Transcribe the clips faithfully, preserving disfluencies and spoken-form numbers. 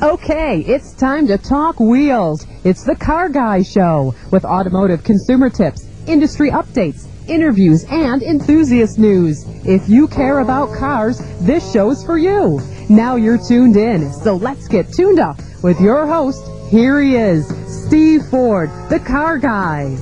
Okay, it's time to talk wheels. It's the Car Guy Show with automotive consumer tips, industry updates, interviews, and enthusiast news. If you care about cars, this show's for you. Now you're tuned in, so let's get tuned up with your host. Here he is, Steve Ford, the Car Guy.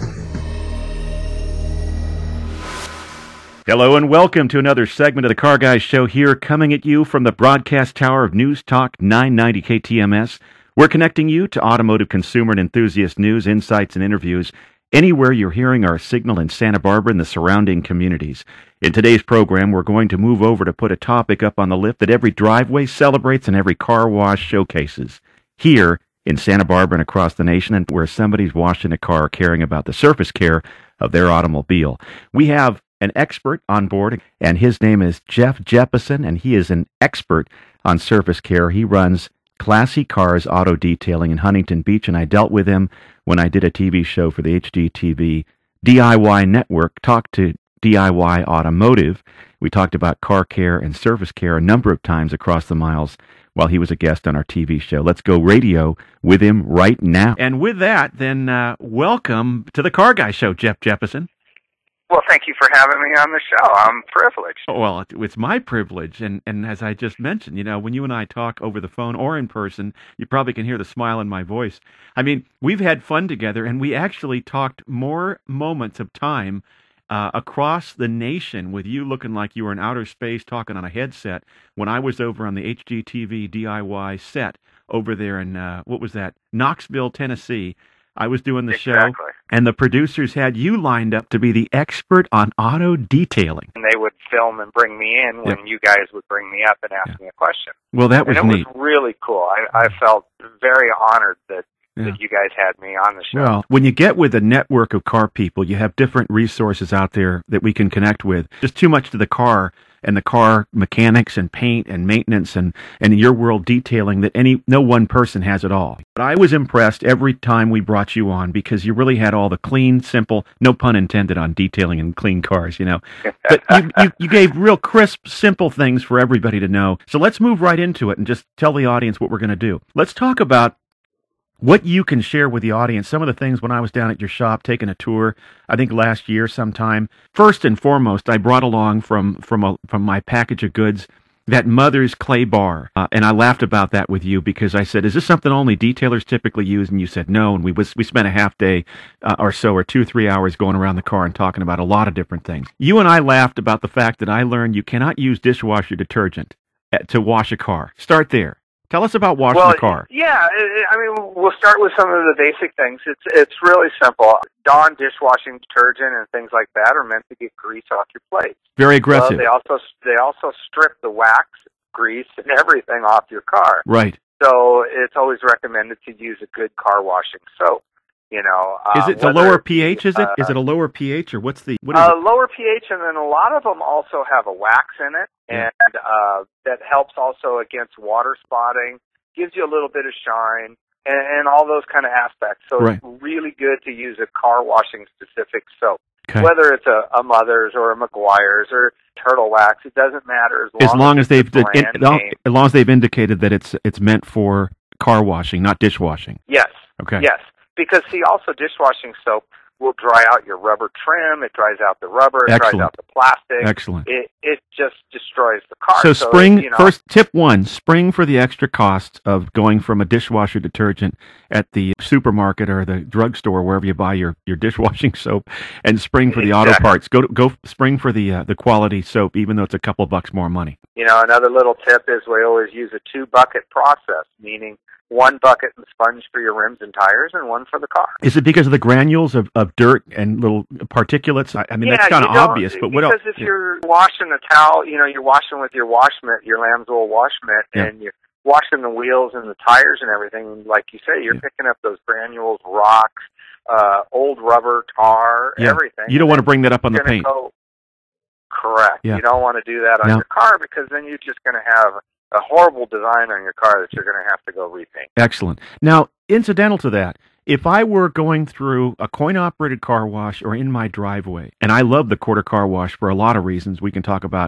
Hello and welcome to another segment of the Car Guys Show here, coming at you from the broadcast tower of News Talk nine ninety K T M S. We're connecting you to automotive consumer and enthusiast news, insights, and interviews anywhere you're hearing our signal in Santa Barbara and the surrounding communities. In today's program, we're going to move over to put a topic up on the list that every driveway celebrates and every car wash showcases. Here in Santa Barbara and across the nation, and where somebody's washing a car caring about the surface care of their automobile. We have an expert on board, and his name is Jeff Jeppesen, and he is an expert on surface care. He runs Classy Cars Auto Detailing in Huntington Beach, and I dealt with him when I did a T V show for the H G T V D I Y Network, Talk to D I Y Automotive. We talked about car care and surface care a number of times across the miles while he was a guest on our T V show. Let's go radio with him right now. And with that, then uh, welcome to the Car Guy Show, Jeff Jeppesen. Well, thank you for having me on the show. I'm privileged. Well, it's my privilege, and, and as I just mentioned, you know, when you and I talk over the phone or in person, you probably can hear the smile in my voice. I mean, we've had fun together, and we actually talked more moments of time uh, across the nation with you looking like you were in outer space talking on a headset when I was over on the H G T V D I Y set over there in, uh, what was that, Knoxville, Tennessee. I was doing the exactly. show, and the producers had you lined up to be the expert on auto detailing. And they would film and bring me in when yep. you guys would bring me up and ask yeah. me a question. Well, that was and it neat. was really cool. I, I felt very honored that, yeah. that you guys had me on the show. Well, when you get with a network of car people, you have different resources out there that we can connect with. Just too much to the car and the car mechanics and paint and maintenance and, and in your world detailing that any no one person has it all. But I was impressed every time we brought you on because you really had all the clean, simple, no pun intended on detailing and clean cars, you know. But you, you, you gave real crisp, simple things for everybody to know. So let's move right into it and just tell the audience what we're going to do. Let's talk about what you can share with the audience, some of the things when I was down at your shop taking a tour, I think last year sometime. First and foremost, I brought along from from a, from my package of goods that Mother's Clay Bar, uh, and I laughed about that with you because I said, "Is this something only detailers typically use?" And you said no, and we was we spent a half day uh, or so, or two three hours going around the car and talking about a lot of different things. You and I laughed about the fact that I learned you cannot use dishwasher detergent to wash a car. Start there. Tell us about washing well, the car. Yeah, I mean, we'll start with some of the basic things. It's it's really simple. Dawn dishwashing detergent and things like that are meant to get grease off your plates. Very aggressive. Well, they also they also strip the wax, grease, and everything off your car. Right. So it's always recommended to use a good car washing soap. You know, uh, is it the lower pH? Is it? Uh, is it a lower pH or what's the what is uh, it? Lower pH, and then a lot of them also have a wax in it, yeah. and uh, that helps also against water spotting, gives you a little bit of shine, and, and all those kind of aspects. So right. it's really good to use a car washing specific soap, okay. whether it's a, a Mother's or a McGuire's or Turtle Wax. It doesn't matter as long as, long as, as they've the in, name. as long as they've indicated that it's it's meant for car washing, not dishwashing. Yes. Okay. Yes. Because, see, also dishwashing soap will dry out your rubber trim. It dries out the rubber. It Excellent. dries out the plastic. Excellent. It it just destroys the car. So, so spring, you know, first, tip one, spring for the extra cost of going from a dishwasher detergent at the supermarket or the drugstore, wherever you buy your, your dishwashing soap, and spring for the exactly. auto parts. Go to, go spring for the uh, the quality soap, even though it's a couple of bucks more money. You know, another little tip is we always use a two-bucket process, meaning one bucket and sponge for your rims and tires and one for the car. Is it because of the granules of, of dirt and little particulates? I, I mean, yeah, that's kind of obvious, but what else? Because if yeah. you're washing a towel, you know, you're washing with your wash mitt, your Lambswool wash mitt, yeah. and you're washing the wheels and the tires and everything, like you say, you're yeah. picking up those granules, rocks, uh, old rubber, tar, yeah. everything. You don't want to bring that up on the paint. Go, correct. Yeah. You don't want to do that on no. your car because then you're just going to have a horrible design on your car that you're going to have to go repaint. Excellent. Now, incidental to that, if I were going through a coin-operated car wash or in my driveway, and I love the quarter car wash for a lot of reasons we can talk about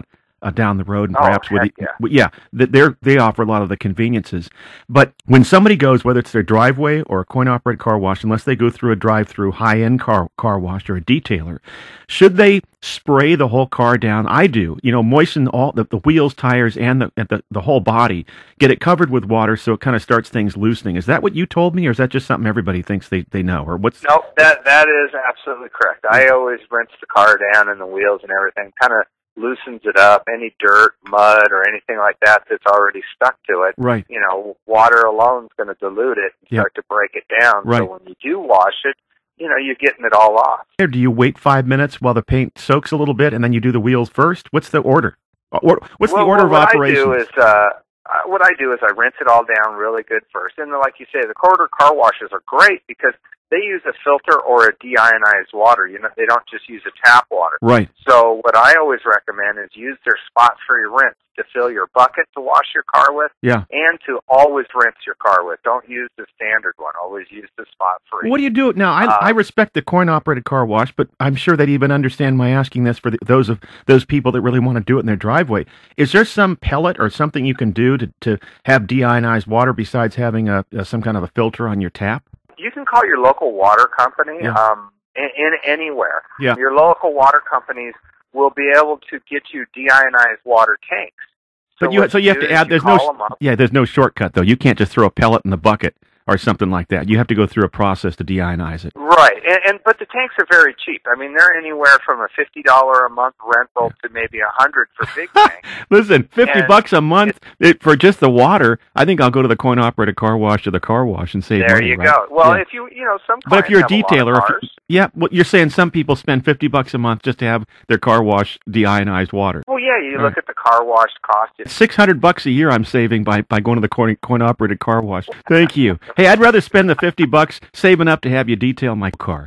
uh, down the road, and Oh, perhaps with, heck the, yeah. with yeah, th- they're they offer a lot of the conveniences. But when somebody goes, whether it's their driveway or a coin operated car wash, unless they go through a drive through high end car car wash or a detailer, should they spray the whole car down? I do. You know, moisten all the, the wheels, tires, and the, the the whole body. Get it covered with water so it kind of starts things loosening. Is that what you told me, or is that just something everybody thinks they, they know? Or what's No, that that is absolutely correct. I always rinse the car down and the wheels and everything, kind of loosens it up. Any dirt, mud, or anything like that that's already stuck to it, right? you know, water alone is going to dilute it and Yep. start to break it down. Right. So when you do wash it, you know, you're getting it all off. Or do you wait five minutes while the paint soaks a little bit, and then you do the wheels first? What's the order? Or, what's well, the order well, of what operations? I do is, uh, uh, what I do is I rinse it all down really good first. And then, like you say, the quarter car washes are great because they use a filter or a deionized water. You know, they don't just use a tap water. Right. So what I always recommend is use their spot-free rinse to fill your bucket to wash your car with, Yeah. and to always rinse your car with. Don't use the standard one. Always use the spot-free. What do you do now? I, Uh, I respect the coin-operated car wash, but I'm sure they'd even understand my asking this for the, those of those people that really want to do it in their driveway. Is there some pellet or something you can do to, to have deionized water besides having a, a some kind of a filter on your tap? You can call your local water company Yeah. um, in, in anywhere. Yeah. Your local water companies will be able to get you deionized water tanks. But you what so you have do to is add. you There's no call 'em up. yeah. There's no shortcut though. You can't just throw a pellet in the bucket or something like that. You have to go through a process to deionize it. Right, and, and but the tanks are very cheap. I mean, they're anywhere from a fifty dollar a month rental to maybe a hundred for big tanks. Listen, fifty And bucks a month it, for just the water. I think I'll go to the coin operated car wash or the car wash and save There money. you right? go. Well, Yeah. if you you know some But if clients you're a have lot of detailer, if cars. you, yeah, well, you're saying some people spend fifty bucks a month just to have their car wash deionized water. Well, yeah, you All look right. at the car wash cost. It's Six hundred bucks a year I'm saving by, by going to the coin coin operated car wash. Thank you. Hey, I'd rather spend the fifty bucks saving up to have you detail my car.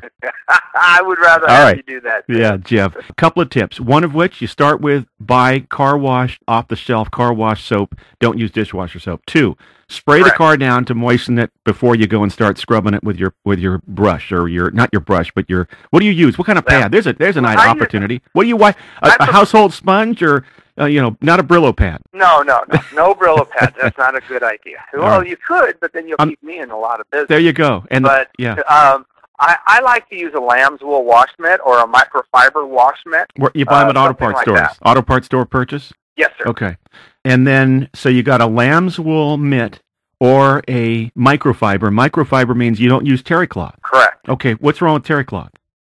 I would rather All have right. you do that. too. Yeah, Jeff. A couple of tips. One of which you start with buy car wash off the shelf car wash soap. Don't use dishwasher soap. Two, spray the Correct. car down to moisten it before you go and start scrubbing it with your with your brush or your not your brush but your what do you use? What kind of Yeah. pad? There's a there's a nice I use- opportunity. What do you wipe? A, I a pref- household sponge or uh, you know not a Brillo pad? No, no, no, no Brillo pad. That's not a good idea. All Well, right. you could, but then you'll Um, keep me in a lot of business. There you go. And But yeah, um, I, I like to use a lamb's wool wash mitt or a microfiber wash mitt. where, you buy them uh, at auto something parts like stores. that. Auto parts store purchase. Yes, sir. Okay. And then, so you got a lamb's wool mitt or a microfiber. Microfiber means you don't use terry cloth. Correct. Okay, what's wrong with terry cloth?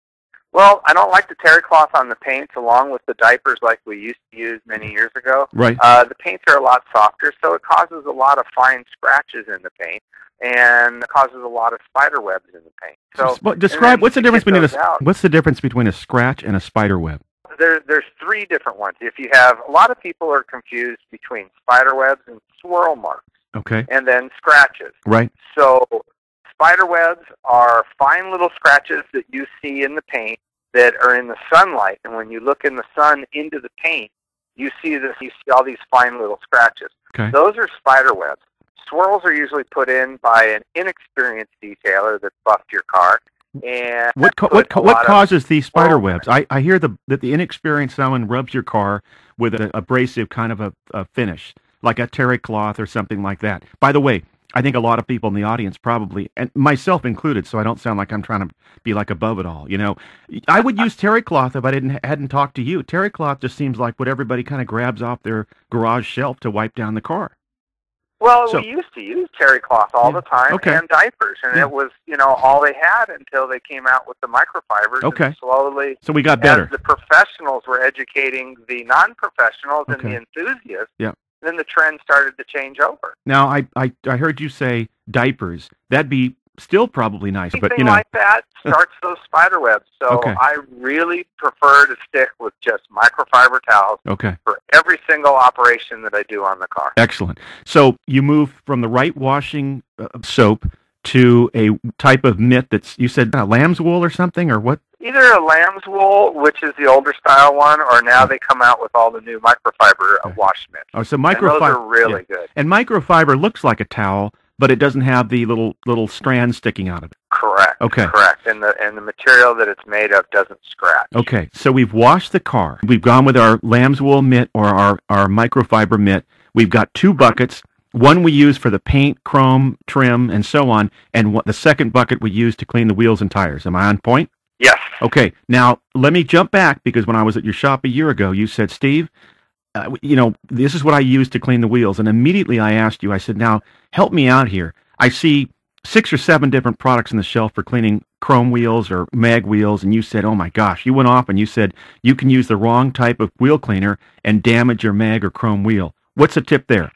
Well, I don't like the terry cloth on the paints along with the diapers like we used to use many years ago. Right. Uh, the paints are a lot softer, so it causes a lot of fine scratches in the paint and causes a lot of spider webs in the paint. So But and describe then what's the to difference get between a those out, what's the difference between a scratch and a spider web? there, there's three different ones. If you have, a lot of people are confused between spider webs and swirl marks, Okay. and then scratches. Right. So spider webs are fine little scratches that you see in the paint that are in the sunlight, and when you look in the sun into the paint, you see this. You see all these fine little scratches. Okay. Those are spider webs. Swirls are usually put in by an inexperienced detailer that buffed your car, and What co- put what a co- what lot of causes these spider swirl webs? I, I hear the that the inexperienced someone rubs your car with an abrasive kind of a, a finish, like a terry cloth or something like that. By the way, I think a lot of people in the audience probably, and myself included, so I don't sound like I'm trying to be like above it all. You know, I would use terry cloth if I didn't hadn't talked to you. Terry cloth just seems like what everybody kind of grabs off their garage shelf to wipe down the car. Well, So- we used to use terry cloth all Yeah. the time Okay. and diapers, and Yeah. it was, you know, all they had until they came out with the microfibers. Okay. And slowly, So we got better. as the professionals were educating the non-professionals and Okay. the enthusiasts, Yeah. then the trend started to change over. Now I, I I heard you say diapers. That'd be still probably nice, Anything but you know, like that starts those spider webs. So Okay. I really prefer to stick with just microfiber towels okay. for every single operation that I do on the car. Excellent. So you move from the right washing uh, soap to a type of mitt that's, you said uh, lamb's wool or something, or what? Either a lamb's wool, which is the older style one, or now they come out with all the new microfiber uh, Okay. wash mitts. Oh, so And those microfiber. are really good. And microfiber looks like a towel, but it doesn't have the little little strands sticking out of it. Correct. Okay. Correct. And the and the material that it's made of doesn't scratch. Okay. So we've washed the car. We've gone with our lamb's wool mitt or our, our microfiber mitt. We've got two buckets. One we use for the paint, chrome, trim, and so on, and what, the second bucket we use to clean the wheels and tires. Am I on point? Yes. Okay. Now, let me jump back, because when I was at your shop a year ago, you said, Steve, uh, you know, this is what I use to clean the wheels. And immediately I asked you, I said, now, help me out here. I see six or seven different products on the shelf for cleaning chrome wheels or mag wheels, and you said, oh my gosh, you went off and you said you can use the wrong type of wheel cleaner and damage your mag or chrome wheel. What's the tip there?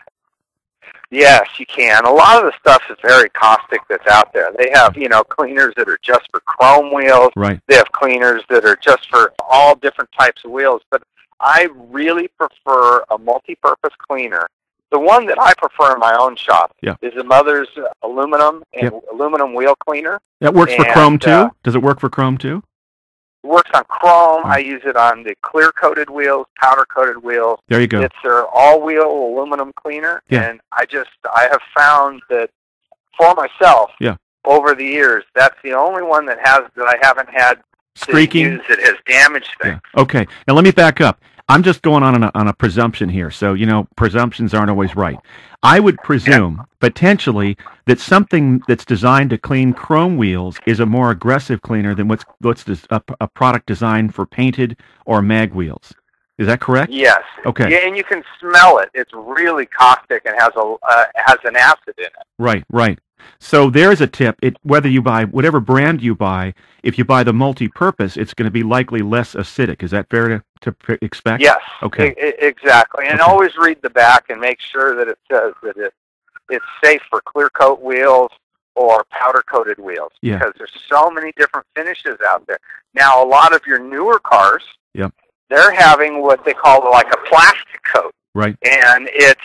Yes, you can. A lot of the stuff is very caustic that's out there. They have, you know, cleaners that are just for chrome wheels. Right. They have cleaners that are just for all different types of wheels. But I really prefer a multi-purpose cleaner. The one that I prefer in my own shop yeah. is the Mother's aluminum and yep. aluminum wheel cleaner. That works and, for chrome too? Uh, Does it work for chrome too? It works on chrome. I use it on the clear-coated wheels, powder-coated wheels. There you go. It's their all-wheel aluminum cleaner, yeah. and I just I have found that for myself, yeah. over the years, that's the only one that has that I haven't had streaking use that has damaged things. Yeah. Okay, now let me back up. I'm just going on a, on a presumption here, so you know presumptions aren't always right. I would presume yeah. potentially that something that's designed to clean chrome wheels is a more aggressive cleaner than what's what's des- a, a product designed for painted or mag wheels. Is that correct? Yes. Okay. Yeah, and you can smell it. It's really caustic and has a uh, has an acid in it. Right. Right. So there's a tip. It whether you buy whatever brand you buy, if you buy the multi-purpose, it's going to be likely less acidic. Is that fair to, to p- expect? Yes. Okay. I- exactly. And okay. always read the back and make sure that it says that it it's safe for clear coat wheels or powder coated wheels. Yeah. Because there's so many different finishes out there. Now, a lot of your newer cars, yep. they're having what they call like a plastic coat. Right. And it's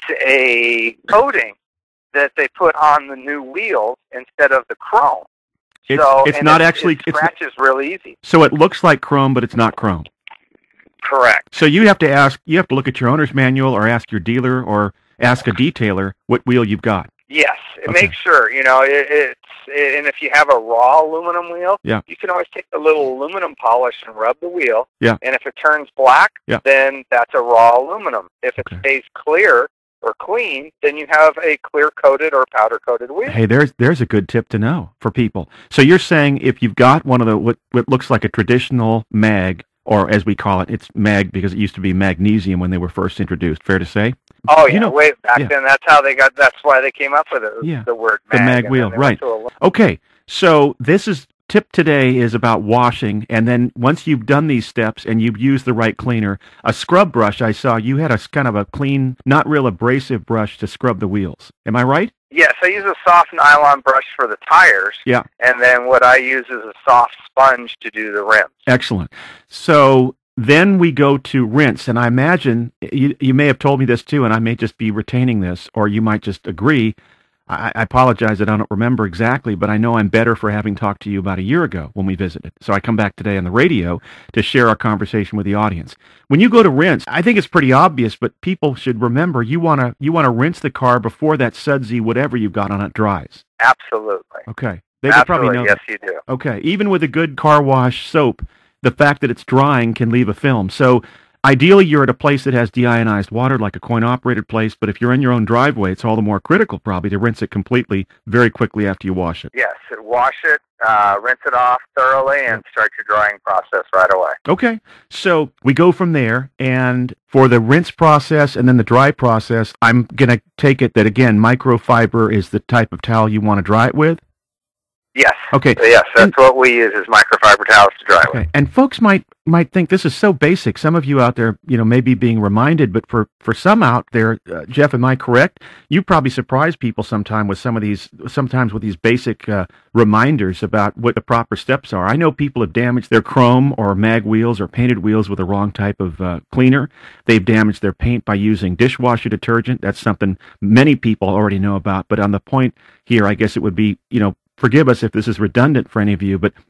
a coating that they put on the new wheels instead of the chrome. It's, so it's and not it, actually it it's scratches not, real easy. So it looks like chrome, but it's not chrome. Correct. So you have to ask, you have to look at your owner's manual, or ask your dealer, or ask a detailer what wheel you've got. Yes, okay. Make sure you know it, it's. It, and if you have a raw aluminum wheel, yeah. you can always take a little aluminum polish and rub the wheel. Yeah. And if it turns black, yeah. then that's a raw aluminum. If it okay. stays clear or clean, then you have a clear-coated or powder-coated wheel. Hey, there's there's a good tip to know for people. So you're saying if you've got one of the what, what looks like a traditional mag, or as we call it, it's mag because it used to be magnesium when they were first introduced. Fair to say? Oh yeah, you know, way back yeah. then. That's how they got. That's why they came up with it. Yeah. The word mag. The mag wheel, right? Okay, so this is tip today is about washing, and then once you've done these steps and you've used the right cleaner, a scrub brush. I saw you had a kind of a clean, not real abrasive brush to scrub the wheels. Am I right? Yes, I use a soft nylon brush for the tires. Yeah. And then what I use is a soft sponge to do the rims. Excellent. So then we go to rinse, and I imagine you, you may have told me this too, and I may just be retaining this, or you might just agree. I, I apologize that I don't remember exactly, but I know I'm better for having talked to you about a year ago when we visited. So I come back today on the radio to share our conversation with the audience. When you go to rinse, I think it's pretty obvious, but people should remember you want to you want to rinse the car before that sudsy whatever you've got on it dries. Absolutely. Okay. They Absolutely. probably know Yes, that. you do. Okay. Even with a good car wash soap, the fact that it's drying can leave a film. So ideally, you're at a place that has deionized water, like a coin-operated place, but if you're in your own driveway, it's all the more critical probably to rinse it completely very quickly after you wash it. Yes, wash it, uh, rinse it off thoroughly, and start your drying process right away. Okay, so we go from there, and for the rinse process and then the dry process, I'm going to take it that, again, microfiber is the type of towel you want to dry it with? Yes. Okay. Yes, that's and, what we use is microfiber towels to dry okay. with. And folks might might think this is so basic. Some of you out there, you know, may be being reminded, but for, for some out there, uh, Jeff, am I correct? You probably surprise people sometime with some of these, sometimes with these basic uh, reminders about what the proper steps are. I know people have damaged their chrome or mag wheels or painted wheels with the wrong type of uh, cleaner. They've damaged their paint by using dishwasher detergent. That's something many people already know about. But on the point here, I guess it would be, you know, forgive us if this is redundant for any of you, but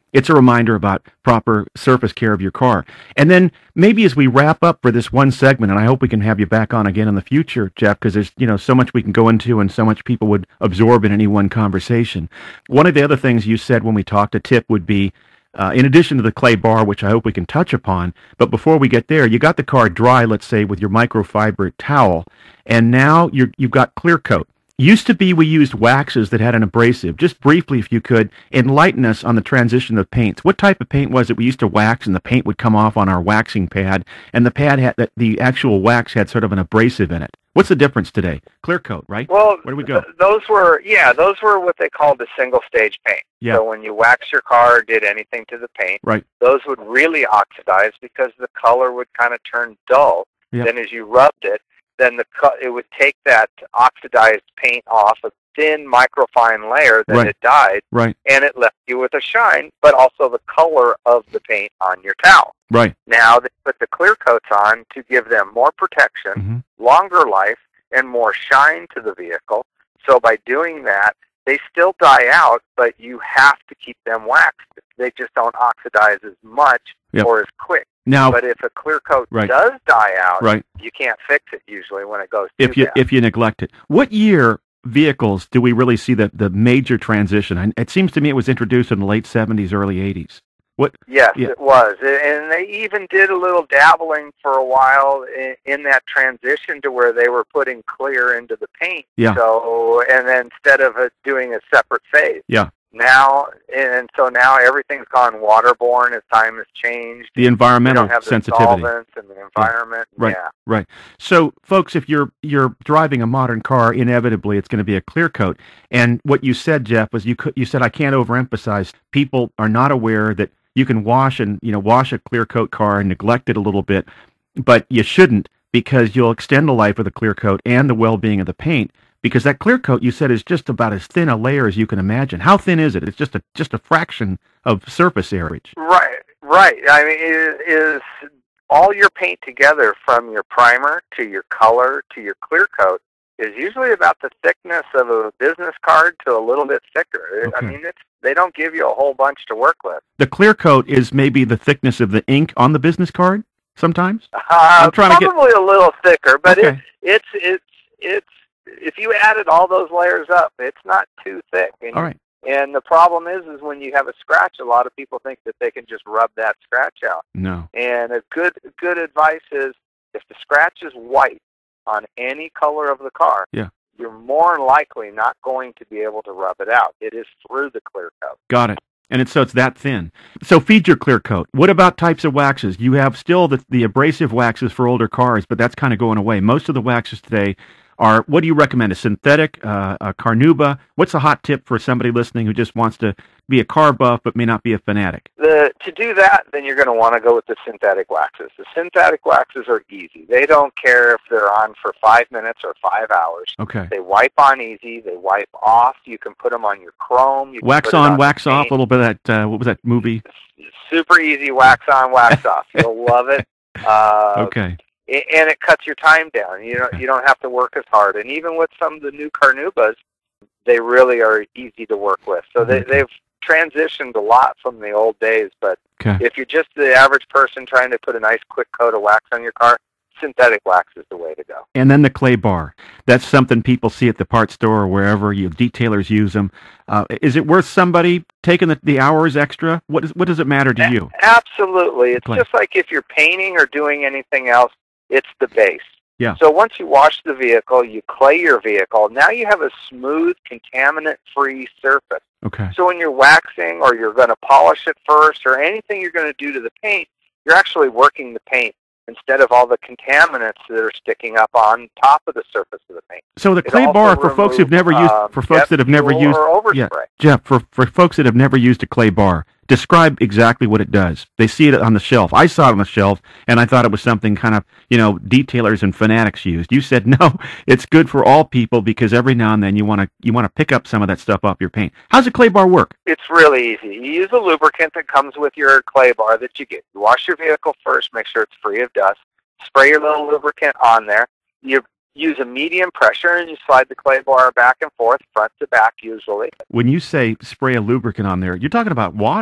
it's a reminder about proper surface care of your car. And then maybe as we wrap up for this one segment, and I hope we can have you back on again in the future, Jeff, because there's, you know, so much we can go into and so much people would absorb in any one conversation. One of the other things you said when we talked, a tip would be, uh, in addition to the clay bar, which I hope we can touch upon, but before we get there, you got the car dry, let's say, with your microfiber towel, and now you're, you've got clear coat. Used to be we used waxes that had an abrasive. Just briefly, if you could, enlighten us on the transition of paints. What type of paint was it we used to wax, and the paint would come off on our waxing pad, and the pad had, the actual wax had sort of an abrasive in it. What's the difference today? Clear coat, right? Well, where do we go? Th- those were, yeah, those were what they called the single-stage paint. Yeah. So when you wax your car or did anything to the paint, right, those would really oxidize because the color would kind of turn dull. Yeah. Then as you rubbed it, then the co- it would take that oxidized paint off a thin microfine layer that Right. had dyed, right, and it left you with a shine, but also the color of the paint on your towel. right. Now they put the clear coats on to give them more protection, Mm-hmm. longer life, and more shine to the vehicle. So by doing that, they still die out, but you have to keep them waxed. They just don't oxidize as much Yep. or as quick. Now, But if a clear coat Right. does die out, right, you can't fix it usually when it goes if too you bad. if you neglect it. What year vehicles do we really see the, the major transition? And it seems to me it was introduced in the late seventies, early eighties. What? Yes, Yeah. it was. And they even did a little dabbling for a while in, in that transition to where they were putting clear into the paint. Yeah. So, and then instead of it doing a separate phase. Yeah. Now, and so now everything's gone waterborne as time has changed. The You environmental don't have the sensitivity. solvents and the environment. Right. Yeah. Right. So, folks, if you're you're driving a modern car, inevitably it's going to be a clear coat. And what you said, Jeff, was you could, you said I can't overemphasize. People are not aware that you can wash and you know wash a clear coat car and neglect it a little bit, but you shouldn't, because you'll extend the life of the clear coat and the well-being of the paint. Because that clear coat, you said, is just about as thin a layer as you can imagine. How thin is it? It's just a just a fraction of surface area. Right, right. I mean, it is all your paint together, from your primer to your color to your clear coat, is usually about the thickness of a business card to a little bit thicker. Okay. I mean, it's they don't give you a whole bunch to work with. The clear coat is maybe the thickness of the ink on the business card. Sometimes Uh, I'm trying to get- probably a little thicker, but Okay. it, it's it's it's if you added all those layers up, it's not too thick. And, all right. and the problem is, is when you have a scratch, a lot of people think that they can just rub that scratch out. No. And a good good advice is, if the scratch is white on any color of the car, Yeah. you're more than likely not going to be able to rub it out. It is through the clear coat. Got it. And it's so it's that thin. So feed your clear coat. What about types of waxes? You have still the, the abrasive waxes for older cars, but that's kind of going away. Most of the waxes today are, what do you recommend? A synthetic, uh, a carnauba? What's a hot tip for somebody listening who just wants to be a car buff but may not be a fanatic? The, to do that, then you're going to want to go with the synthetic waxes. The synthetic waxes are easy. They don't care if they're on for five minutes or five hours. Okay. They wipe on easy. They wipe off. You can put them on your chrome. You can Wax put it on, on wax the off, paint. a little bit of that, uh, what was that movie? Super easy, wax on, wax off. You'll love it. Uh, Okay. a- And it cuts your time down. You don't, Okay. you don't have to work as hard. And even with some of the new Carnubas, they really are easy to work with. So they, Okay. they've transitioned a lot from the old days. But Okay. if you're just the average person trying to put a nice quick coat of wax on your car, synthetic wax is the way to go. And then the clay bar. That's something people see at the parts store or wherever you detailers use them. Uh, is it worth somebody taking the, the hours extra? What, is, what does it matter to you? Absolutely. It's Clay. just like if you're painting or doing anything else, it's the base. Yeah. So once you wash the vehicle, you clay your vehicle, now you have a smooth, contaminant-free surface. Okay. So when you're waxing or you're going to polish it first or anything you're going to do to the paint, you're actually working the paint instead of all the contaminants that are sticking up on top of the surface of the paint. So the It clay also bar, for folks who've never used, um, for folks jet that have never fuel used, or overspray. yeah, Jeff, for, for folks that have never used a clay bar, describe exactly what it does. They see it on the shelf. I saw it on the shelf, and I thought it was something kind of, you know, detailers and fanatics used. You said, no, it's good for all people because every now and then you want to you want to pick up some of that stuff off your paint. How's a clay bar work? It's really easy. You use a lubricant that comes with your clay bar that you get. You wash your vehicle first, make sure it's free of dust. Spray your little lubricant on there. You use a medium pressure and you slide the clay bar back and forth, front to back usually. When you say spray a lubricant on there, you're talking about water.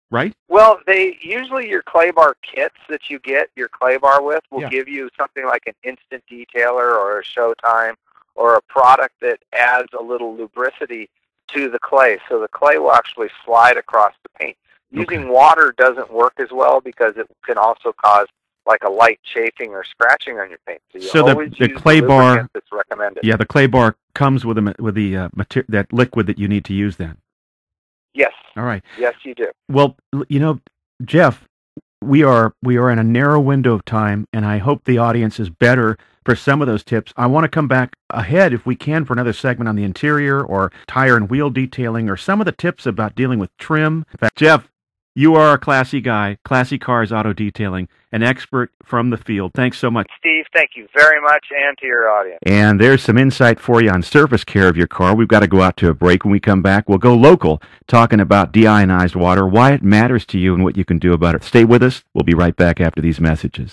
right? Well, they usually your clay bar kits that you get your clay bar with will Yeah. give you something like an instant detailer or a Showtime or a product that adds a little lubricity to the clay, so the clay will actually slide across the paint. Using Okay. water doesn't work as well because it can also cause like a light chafing or scratching on your paint. So, you So the- always the use clay the bar- lubricant that's recommended. Yeah, the clay bar comes with a, ma- with the uh, mater- that liquid that you need to use then. Yes. All right. Yes, you do. Well, l- you know, Jeff, we are we are in a narrow window of time, and I hope the audience is better for some of those tips. I want to come back ahead if we can for another segment on the interior or tire and wheel detailing or some of the tips about dealing with trim. In fact, Jeff, you are a classy guy, Classy Cars Auto Detailing, an expert from the field. Thanks so much. Steve, thank you very much, and to your audience. And there's some insight for you on surface care of your car. We've got to go out to a break. When we come back, we'll go local, talking about deionized water, why it matters to you, and what you can do about it. Stay with us. We'll be right back after these messages.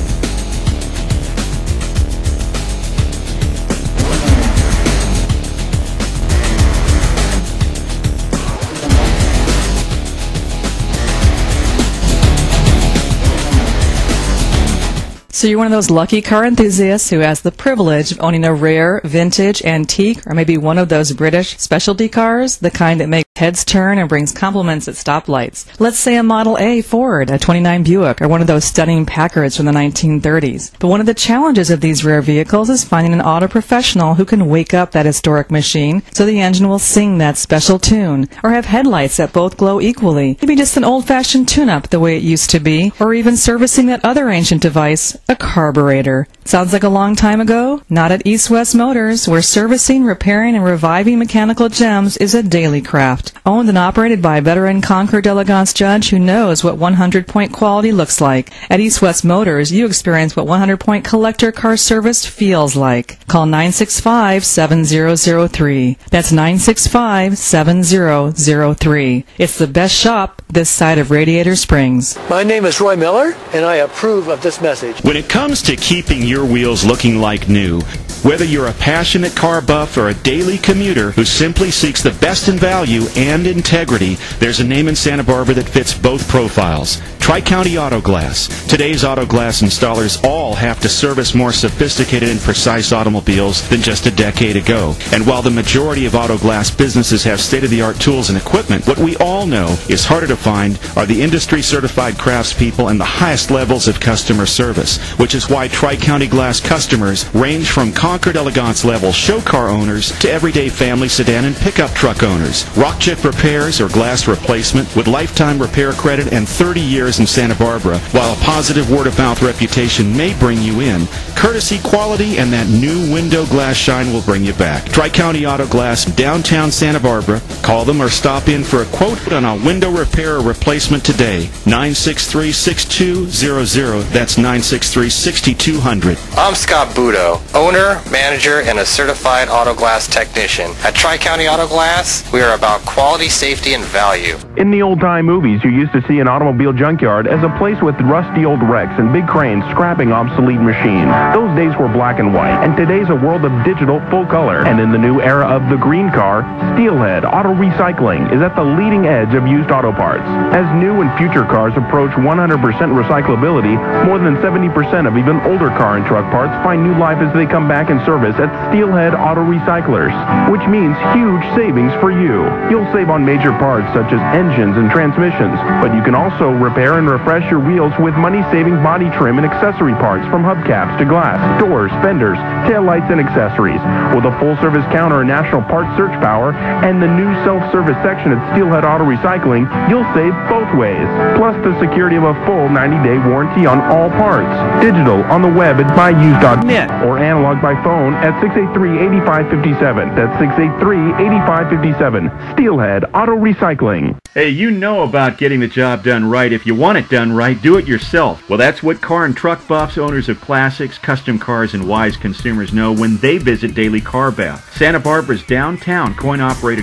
So you're one of those lucky car enthusiasts who has the privilege of owning a rare, vintage, antique, or maybe one of those British specialty cars, the kind that makes heads turn and brings compliments at stoplights. Let's say a Model A Ford, a twenty-nine Buick, or one of those stunning Packards from the nineteen thirties. But one of the challenges of these rare vehicles is finding an auto professional who can wake up that historic machine so the engine will sing that special tune, or have headlights that both glow equally, maybe just an old-fashioned tune-up the way it used to be, or even servicing that other ancient device, a carburetor. Sounds like a long time ago? Not at East West Motors, where servicing, repairing, and reviving mechanical gems is a daily craft. Owned and operated by a veteran Conquer d'Elegance judge who knows what one hundred point quality looks like. At East West Motors, you experience what one hundred point collector car service feels like. Call nine six five, seven zero zero three. That's nine six five, seven zero zero three. It's the best shop this side of Radiator Springs. My name is Roy Miller, and I approve of this message. When it comes to keeping your wheels looking like new, whether you're a passionate car buff or a daily commuter who simply seeks the best in value and integrity, there's a name in Santa Barbara that fits both profiles. Tri-County Auto Glass. Today's auto glass installers all have to service more sophisticated and precise automobiles than just a decade ago. And while the majority of auto glass businesses have state-of-the-art tools and equipment, what we all know is harder to find are the industry-certified craftspeople and the highest levels of customer service, which is why Tri-County Glass customers range from Conquer d'Elegance level show car owners to everyday family sedan and pickup truck owners. Rock chip repairs or glass replacement with lifetime repair credit and thirty years in Santa Barbara. While a positive word-of-mouth reputation may bring you in, courtesy, quality, and that new window glass shine will bring you back. Tri-County Auto Glass, downtown Santa Barbara. Call them or stop in for a quote on a window repair or replacement today. nine six three, six two zero zero. That's nine six three, six two zero zero. I'm Scott Budo, owner, manager, and a certified auto glass technician. At Tri-County Auto Glass, we are about quality, safety, and value. In the old-time movies, you used to see an automobile junkyard as a place with rusty old wrecks and big cranes scrapping obsolete machines. Those days were black and white, and today's a world of digital full color. And in the new era of the green car, Steelhead Auto Recycling is at the leading edge of used auto parts. As new and future cars approach one hundred percent recyclability, more than seventy percent of even older car and truck parts find new life as they come back in service at Steelhead Auto Recyclers, which means huge savings for you. You'll save on major parts such as engines and transmissions, but you can also repair and refresh your wheels with money-saving body trim and accessory parts from hubcaps to glass, doors, fenders, taillights, and accessories. With a full-service counter and national parts search power and the new self-service section at Steelhead Auto Recycling, you'll save both ways, plus the security of a full ninety day warranty on all parts. Digital on the web at buy used dot net or analog by phone at six eight three, eight five five seven. That's six eight three, eight five five seven. Steelhead Auto Recycling. Hey, you know about getting the job done right. If you want it done right, do it yourself. Well, that's what car and truck buffs, owners of classics, custom cars, and wise consumers know when they visit Daily Car Bath, Santa Barbara's downtown coin-operated car wash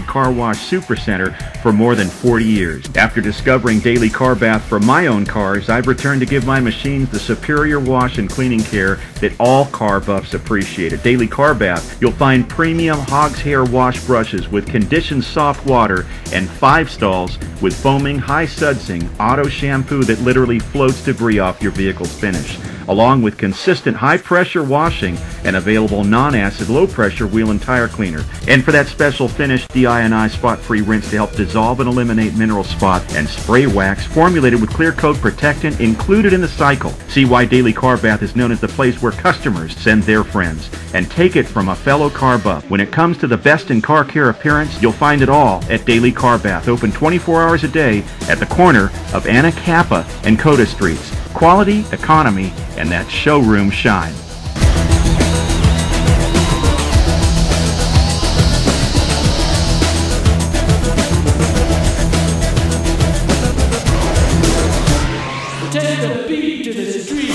Wash Supercenter for more than forty years. After discovering Daily Car Bath for my own cars, I've returned to give my machines the superior wash and cleaning care that all car buffs appreciate. At Daily Car Bath, you'll find premium hog's hair wash brushes with conditioned soft water and five stalls with foaming, high sudsing auto shampoo that literally floats debris off your vehicle's finish, along with consistent high-pressure washing and available non-acid, low-pressure wheel and tire cleaner. And for that special finish, deionized spot-free rinse to help dissolve and eliminate mineral spot, and spray wax formulated with clear coat protectant included in the cycle. See why Daily Car Bath is known as the place where customers send their friends. And take it from a fellow car buff. When it comes to the best in car care appearance, you'll find it all at Daily Car Bath, open twenty-four hours a day at the corner of Anacapa and Coda Streets. Quality, economy, and that showroom shine. Take the beat to the street.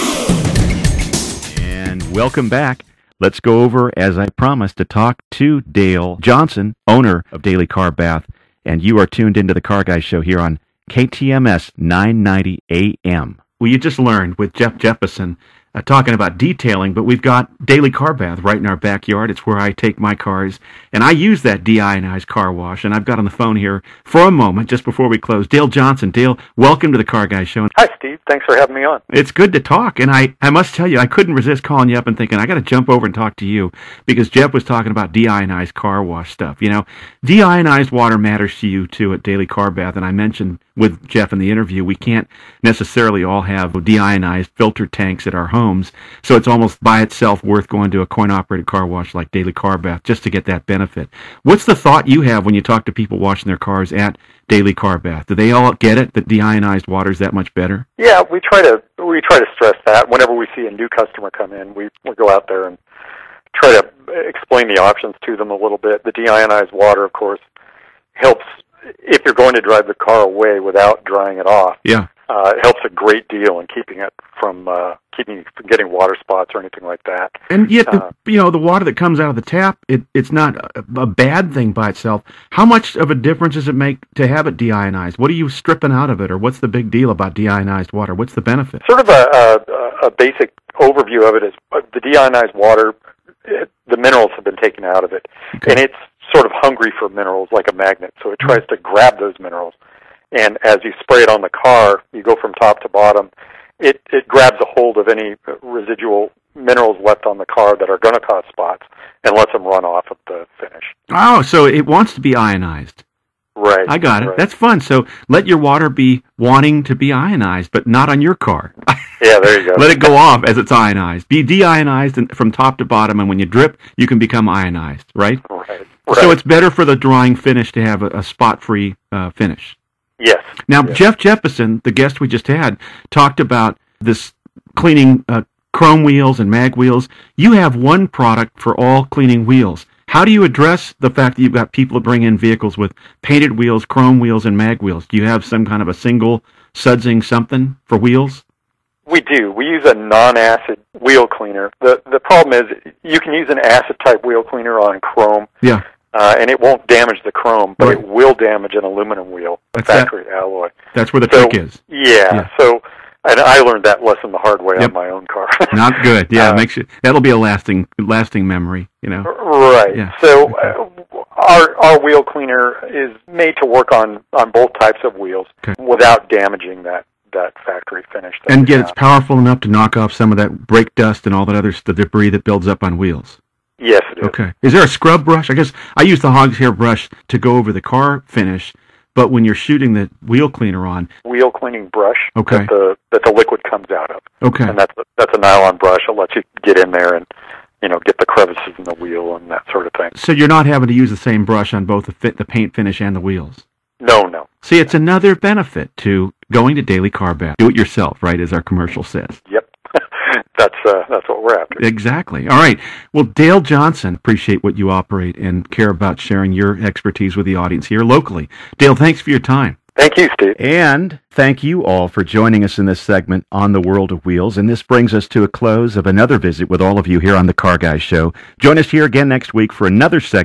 And welcome back. Let's go over, as I promised, to talk to Dale Johnson, owner of Daily Car Bath. And you are tuned into the Car Guy Show here on K T M S nine ninety A M. Well, you just learned with Jeff Jefferson uh, talking about detailing, but we've got Daily Car Bath right in our backyard. It's where I take my cars, and I use that deionized car wash. And I've got on the phone here for a moment, just before we close, Dale Johnson. Dale, welcome to the Car Guy Show. Hi, Steve. Thanks for having me on. It's good to talk, and I, I must tell you, I couldn't resist calling you up and thinking, I got to jump over and talk to you, because Jeff was talking about deionized car wash stuff. You know, deionized water matters to you, too, at Daily Car Bath, and I mentioned with Jeff in the interview, we can't necessarily all have deionized filter tanks at our homes, so it's almost by itself worth going to a coin-operated car wash like Daily Car Bath just to get that benefit. What's the thought you have when you talk to people washing their cars at Daily Car Bath? Do they all get it, that deionized water is that much better? Yeah, we try to we try to stress that. Whenever we see a new customer come in, we, we go out there and try to explain the options to them a little bit. The deionized water, of course, helps if you're going to drive the car away without drying it off. Yeah. Uh, it helps a great deal in keeping it from uh, keeping from getting water spots or anything like that. And yet, the, uh, you know, the water that comes out of the tap, it, it's not a, a bad thing by itself. How much of a difference does it make to have it deionized? What are you stripping out of it, or what's the big deal about deionized water? What's the benefit? Sort of a, a, a basic overview of it is uh, the deionized water, it, the minerals have been taken out of it, Okay. and it's sort of hungry for minerals like a magnet, so it tries to grab those minerals. And as you spray it on the car, you go from top to bottom, it, it grabs a hold of any residual minerals left on the car that are going to cause spots and lets them run off at the finish. Oh, so it wants to be ionized. Right. I got it. Right. That's fun. So let your water be wanting to be ionized, but not on your car. Yeah, there you go. Let it go off as it's ionized. Be deionized and, from top to bottom, and when you drip, you can become ionized, right? Right. right. So it's better for the drying finish to have a, a spot-free uh, finish. Yes. Now, yes. Jeff Jefferson, the guest we just had, talked about this cleaning uh, chrome wheels and mag wheels. You have one product for all cleaning wheels. How do you address the fact that you've got people that bring in vehicles with painted wheels, chrome wheels, and mag wheels? Do you have some kind of a single sudsing something for wheels? We do. We use a non-acid wheel cleaner. The the problem is you can use an acid-type wheel cleaner on chrome. Yeah. Uh, and it won't damage the chrome, but Right. it will damage an aluminum wheel, a That's that- factory alloy. That's where the So, trick is. Yeah, Yeah. So, and I learned that lesson the hard way Yep. on my own car. Not good. Yeah, Uh, it makes you, that'll be a lasting lasting memory, you know. Right. Yeah. So uh, our our wheel cleaner is made to work on, on both types of wheels Okay. without damaging that, that factory finish. that And we yet have. it's powerful enough to knock off some of that brake dust and all that other the debris that builds up on wheels. Yes, it is. Okay. Is there a scrub brush? I guess I use the hog's hair brush to go over the car finish, but when you're shooting the wheel cleaner on, Wheel cleaning brush Okay. that the that the liquid comes out of. okay. And that's a, that's a nylon brush that lets you get in there and, you know, get the crevices in the wheel and that sort of thing. So you're not having to use the same brush on both the fit, the paint finish and the wheels. No, no. See, it's another benefit to going to Daily Car Bath. Do it yourself, right, as our commercial says. Yep. that's uh, that's what we're after. Exactly. All right. Well, Dale Johnson, appreciate what you operate and care about sharing your expertise with the audience here locally. Dale, thanks for your time. Thank you, Steve. And thank you all for joining us in this segment on the World of Wheels. And this brings us to a close of another visit with all of you here on the Car Guy Show. Join us here again next week for another segment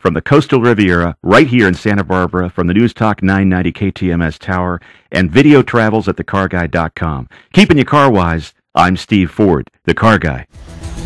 from the coastal Riviera, right here in Santa Barbara, from the News Talk nine ninety K T M S tower, and video travels at the car guy dot com. Keeping you car wise, I'm Steve Ford, the Car Guy.